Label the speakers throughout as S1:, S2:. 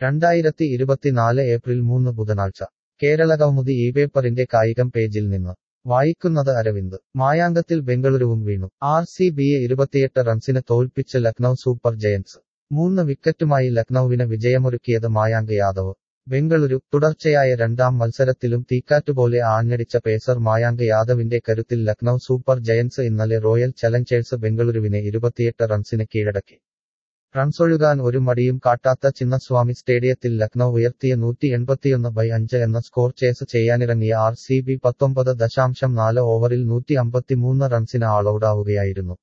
S1: 2024 April 3 ബുധനാഴ്ച കേരളകൗമുദി പേപ്പറിന്റെ കായികം പേജിൽ നിന്ന് വായിക്കുന്നത് അരവിന്ദ്. മായാങ്കത്തിൽ ബെംഗളൂരുവും വീണു. RCBയെ 28 റൺസിന് തോൽപ്പിച്ച് ലക്നൗ സൂപ്പർ ജയന്റ്സ്. 3 വിക്കറ്റുമായി ലക്നൌവിന് വിജയമൊരുക്കിയത് മായാങ്ക് യാദവ്. ബെംഗളൂരു തുടർച്ചയായ രണ്ടാം മത്സരത്തിലും തീക്കാറ്റുപോലെ ആഞ്ഞടിച്ച പേസർ മായാങ്ക് യാദവിന്റെ കരുത്തിൽ ലക്നൗ സൂപ്പർ ജയന്റ്സ് ഇന്നലെ റോയൽ ചലഞ്ചേഴ്സ് ബെംഗളൂരുവിനെ 28 റൺസിന് കീഴടക്കി. റൺസൊഴുകാൻ ഒരു മടിയും കാട്ടാത്ത ചിന്നസ്വാമി സ്റ്റേഡിയത്തിൽ ലക്നൗ ഉയർത്തിയ 181/5 എന്ന സ്കോർ ചേസ് ചെയ്യാനിറങ്ങിയ RCB 19.4 ഓവറിൽ 153 റൺസിന് ആളൗട്ടാവുകയായിരുന്നു.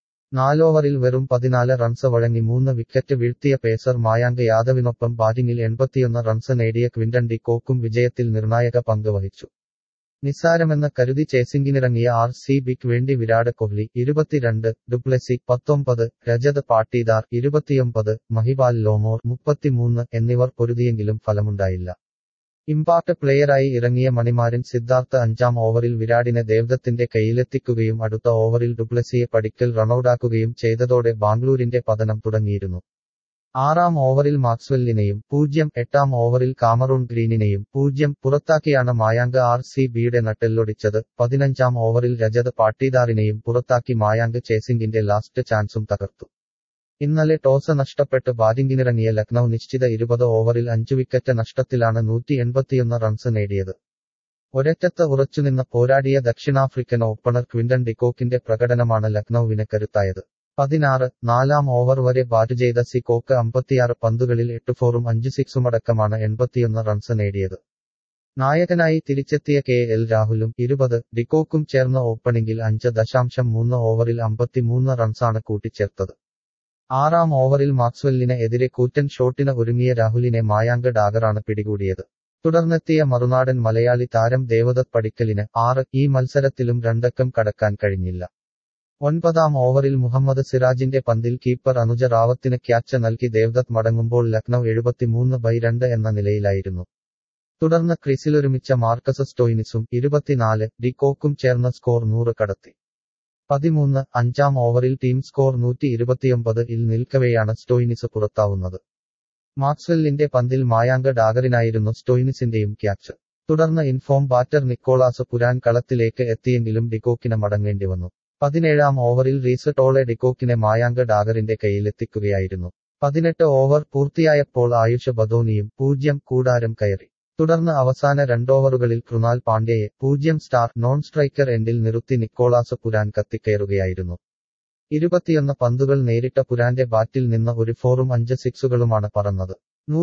S1: 4 ഓവറിൽ വെറും 14 റൺസ് വഴങ്ങി 3 വിക്കറ്റ് വീഴ്ത്തിയ പേസർ മായാങ്ക് യാദവിനൊപ്പം ബാറ്റിംഗിൽ 81 റൺസ് നേടിയ ക്വിന്റൺ ഡി കോക്കും വിജയത്തിൽ നിർണായക പങ്ക് വഹിച്ചു. നിസ്സാരമെന്ന് കരുതി ചേസിംഗിനിറങ്ങിയ RCBക്ക് വേണ്ടി വിരാട് കോഹ്ലി 22, ഡുപ്ലെസി 19, രജത് പാട്ടീദാർ 29, മഹിപാൽ ലോമോർ 33 എന്നിവർ പൊരുതിയെങ്കിലും ഫലമുണ്ടായില്ല. ഇമ്പാക്ട് പ്ലെയറായി ഇറങ്ങിയ മണിമാരൻ സിദ്ധാർത്ഥ് 5-ാം ഓവറിൽ വിരാടിനെ ദേവ്ദത്തിന്റെ കൈയിലെത്തിക്കുകയും അടുത്ത ഓവറിൽ ഡുപ്ലെസിയെ പടിക്കൽ റണ്ണൌട്ടാക്കുകയും ചെയ്തതോടെ ബാംഗ്ലൂരിന്റെ പതനം തുടങ്ങിയിരുന്നു. 6-ാം ഓവറിൽ മാക്സ്വെല്ലിനെയും 0, 8-ാം ഓവറിൽ കാമറൂൺ ഗ്രീനിനെയും 0 പുറത്താക്കിയാണ് മായാങ്ക് RCBയുടെ നട്ടെല്ലൊടിച്ചത്. 15-ാം ഓവറിൽ രജത് പാട്ടീദാറിനെയും പുറത്താക്കി മായാങ്ക് ചേസിംഗിന്റെ ലാസ്റ്റ് ചാൻസും തകർത്തു. ഇന്നലെ ടോസ് നഷ്ടപ്പെട്ട് ബാറ്റിംഗിനിറങ്ങിയ ലക്നൌ നിശ്ചിത 20 ഓവറിൽ 5 വിക്കറ്റ് നഷ്ടത്തിലാണ് 181 റൺസ് നേടിയത്. ഒരറ്റത്ത് ഉറച്ചുനിന്ന് പോരാടിയ ദക്ഷിണാഫ്രിക്കൻ ഓപ്പണർ ക്വിന്റൺ ഡിക്കോക്കിന്റെ പ്രകടനമാണ് ലക്നൌവിന് കരുത്തായത്. 16, 4-ാം ഓവർ വരെ ബാറ്റ് ചെയ്ത സി കോക്ക് 56 പന്തുകളിൽ 8 ഫോറും 5 സിക്സുമടക്കമാണ് 81 റൺസ് നേടിയത്. നായകനായി തിരിച്ചെത്തിയ KL രാഹുലും 20, ഡിക്കോക്കും ചേർന്ന ഓപ്പണിംഗിൽ 5.3 ഓവറിൽ 53 റൺസാണ് കൂട്ടിച്ചേർത്തത്. 6-ാം ഓവറിൽ മാക്സ്വെല്ലിന് എതിരെ കൂറ്റൻ ഷോട്ടിന് ഒരുങ്ങിയ രാഹുലിനെ മായാങ്ക് ഡാഗറാണ് പിടികൂടിയത്. തുടർന്നെത്തിയ മറുനാടൻ മലയാളി താരം ദേവദത്ത് പടിക്കലിന് 6, ഈ മത്സരത്തിലും 2 അക്കം കടക്കാൻ കഴിഞ്ഞില്ല. 9-ാം ഓവറിൽ മുഹമ്മദ് സിറാജിന്റെ പന്തിൽ കീപ്പർ അനുജ റാവത്തിന് ക്യാച്ച് നൽകി ദേവദത്ത് മടങ്ങുമ്പോൾ ലക്നൌ 73/2 എന്ന നിലയിലായിരുന്നു. തുടർന്ന് ക്രീസിലൊരുമിച്ച മാർക്കസ് സ്റ്റോയിനിസും 24, ഡി കോക്കും ചേർന്ന സ്കോർ 100 കടത്തി. 13, 5-ാം ഓവറിൽ ടീം സ്കോർ 129-ൽ നിൽക്കവെയാണ് സ്റ്റോയിനിസ് പുറത്താവുന്നത്. മാക്സ്വെല്ലിന്റെ പന്തിൽ മായാങ്ക് ഡാഗറിനായിരുന്നു സ്റ്റോയിനിസിന്റെയും ക്യാച്ച്. തുടർന്ന് ഇൻഫോം ബാറ്റർ നിക്കോളാസ് പുരാൻ കളത്തിലേക്ക് എത്തിയെങ്കിലും ഡിക്കോക്കിന് മടങ്ങേണ്ടി വന്നു. 17-ാം ഓവറിൽ റീസ് ടോളെ ഡിക്കോക്കിനെ മായാങ്ക് ഡാഗറിന്റെ കൈയിലെത്തിക്കുകയായിരുന്നു. 18 ഓവർ പൂർത്തിയായപ്പോൾ ആയുഷ് ബദോനിയും 0 കൂടാരം കയറി. തുടർന്ന് അവസാന 2 ഓവറുകളിൽ കൃണാൽ പാണ്ഡ്യയെ 0 നോൺ സ്ട്രൈക്കർ എൻഡിൽ നിർത്തി നിക്കോളാസ് പുരാൻ കത്തിക്കയറുകയായിരുന്നു. 21 പന്തുകൾ നേരിട്ട പുരാന്റെ ബാറ്റിൽ നിന്ന് 1 ഫോറും 5 സിക്സുകളുമാണ് പറന്നത്.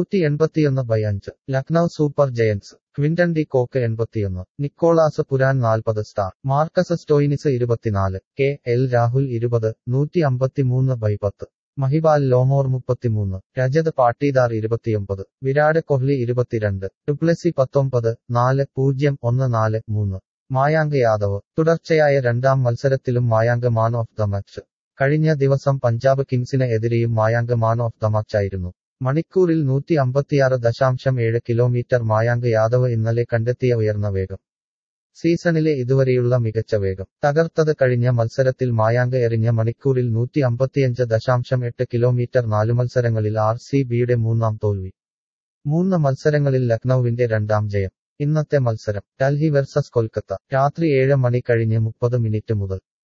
S1: 181/5 Lucknow super giants. Quinton de Kock 81, Nicholas Pooran 40, Marcus Stoinis 24, KL Rahul 20, 153/10, Mahipal Lomror 33, Rajat Patidar 29, Virat Kohli 22, du Plessis 19, 4, 0, 1, 4, 3. Mayank Yadav തുടർച്ചയായ 2-ാം മത്സരത്തിലും Mayank man of the match. കഴിഞ്ഞ ദിവസം പഞ്ചാബ് കിങ്സിന് എതിരെയും മായാങ്ക് മാൻ ഓഫ് ദ മാച്ചായിരുന്നു. മണിക്കൂറിൽ 156.7 കിലോമീറ്റർ മായാങ്ക് യാദവ് ഇന്നലെ കണ്ടെത്തിയ ഉയർന്ന വേഗം. സീസണിലെ ഇതുവരെയുള്ള മികച്ച വേഗം. തകർത്തത് കഴിഞ്ഞ മത്സരത്തിൽ മായാങ്ക് എറിഞ്ഞ മണിക്കൂറിൽ 155.8 കിലോമീറ്റർ. 4 മത്സരങ്ങളിൽ RCBയുടെ 3-ാം തോൽവി. 3 മത്സരങ്ങളിൽ ലക്നൌവിന്റെ 2-ാം ജയം. ഇന്നത്തെ മത്സരം ഡൽഹി വേഴ്സസ് കൊൽക്കത്ത രാത്രി 7 മണി കഴിഞ്ഞ് 30 മിനിറ്റ് മുതൽ.